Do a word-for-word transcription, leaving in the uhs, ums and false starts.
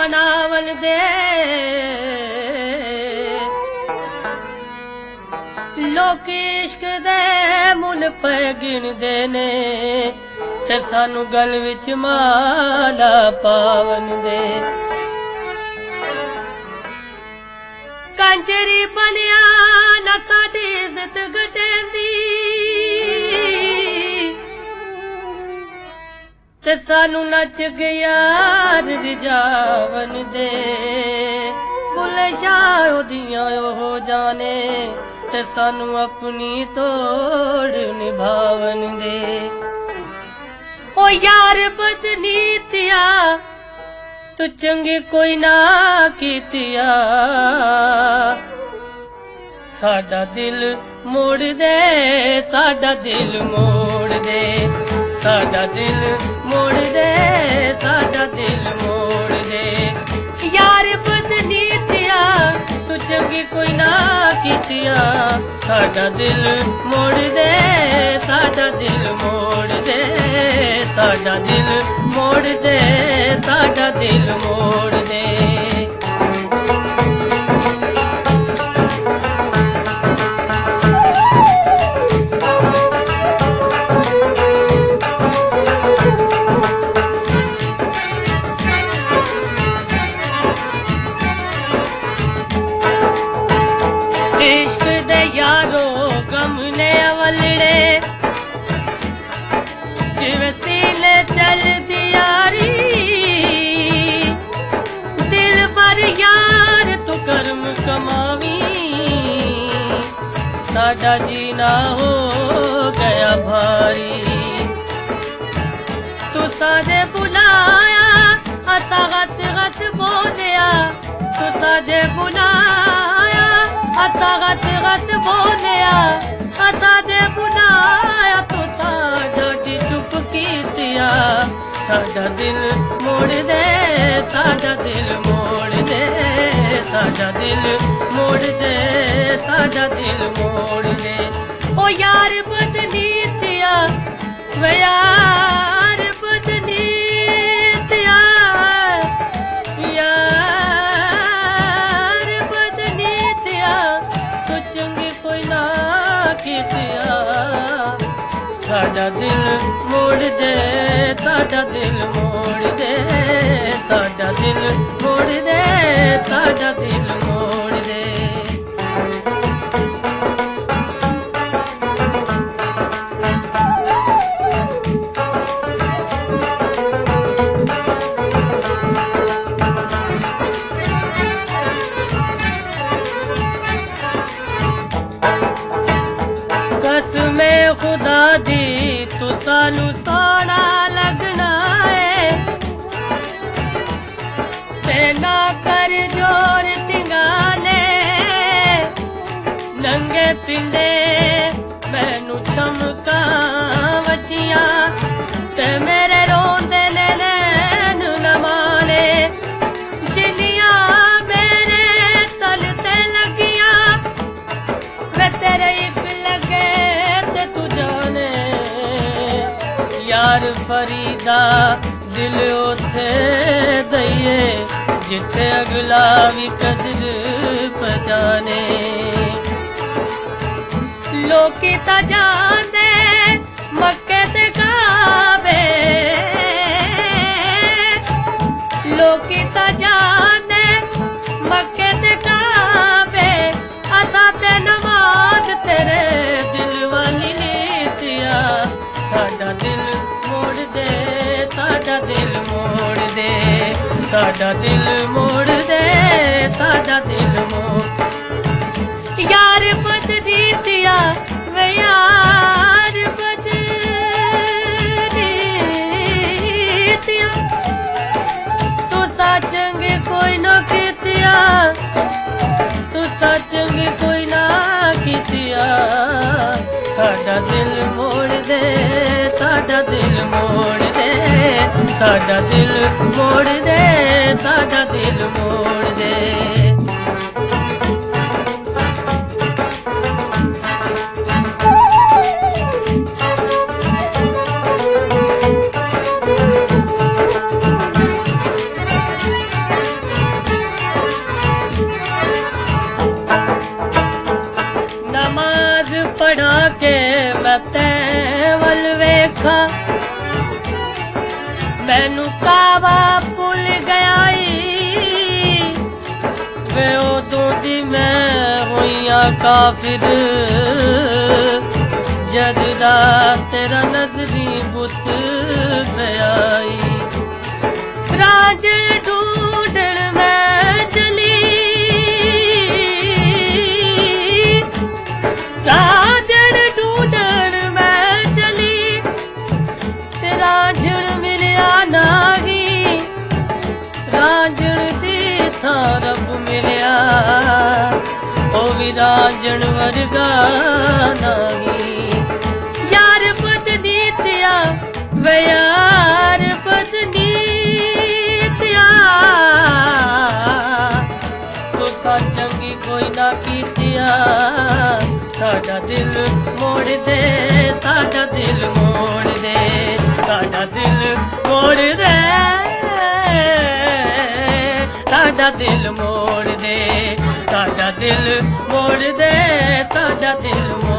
मनावन दे लोग इश्क दे मुल पे गिनदे ने ते सानू गल विच माला पावन दे कंजरी बनिया ना साडी इज्जत घटेंदी ते सानू नच गया रिजावन दे बुले शाह दियां हो जाने ते सानू अपनी तोड़ निभावन दे ओ यार बदनीतिया तू चंगी कोई ना कीतिया साडा दिल मोड़ दे साडा दिल मोड़ दे साडा दिल मोड़ दे साडा दिल मोड़ दे यार बदनीतिया तू चंगी कोई ना कीतिया साडा दिल मोड़ दे साडा दिल मोड़ दे साडा दिल मोड़ दे साडा दिल मोड़ दे इश्क दे यारो गम ने अवलड़े जिवें सीने चल दियारी दिल पर यार तू कर्म कमावी साडा जीना हो गया भारी तू साजे बुलाया असा गत गत बोलिया तू साजे बुलाया असा गत गत बोलिया असा दे बुलाया तू साडा दी चुप कीतिया साडा दिल मोड़ दे साडा दिल मोड़ दे साडा दिल मोड़ दे साडा दिल मोड़ दे ओ यार बदनीतिया वे यार बदनीतिया यार बदनीतिया तू चंगी कोई ना कीतिया साडा दिल मोड़ दे साडा दिल मोड़ दे साडा दिल मोड़ दे साडा दिल मोड़ दे कसमे खुदा दी तू सानू सोना लगना है ते ना कर जोर तिंगाने नंगे पिंडे मैनू चमका वजियां ते मेरे रोंदे ने नैन न माने जिन्नियां मेरे तल ते लगियां वे तेरे इक लगे ते तू जाने यार फरीदा दिल उथे दईए जिथे अगला भी कदर पहचाने लोकी ता जाने मक्के ते काबे लोकी ता जाने मक्के ते काबे असा ते नमाज तेरे दिल वाली नीतिया साडा दिल मोड़ दे साडा दिल मोड़ दे साडा दिल मोड़ दे साडा दिल मोड़ यार बदनीतिया वे यार बदनीतिया तू सा चंगी कोई ना कीतिया तू सा चंगी कोई ना कीतिया साडा दिल मोड़ दे साडा दिल मोड़ दे साडा दिल मोड़ दे साडा दिल मोड़ दे काफिर जद दा तेरा नजरी बुत प्याई राज ढूंढण मैं चली राजन ढूंढण मैं चली ते राजन मिलया नागी राजन दी थां रब मिलया ओ भी राजन वर्गा नागी यार पत्नी तिया वे यार पत्नी तिया तुसा चंगी कोई ना कीतिया साडा दिल मोड़ दे साडा दिल मोड़ दे साडा दिल मोड़ दे साडा दिल मोड़ दे साडा दिल मोड़ दे साडा दिल मोड़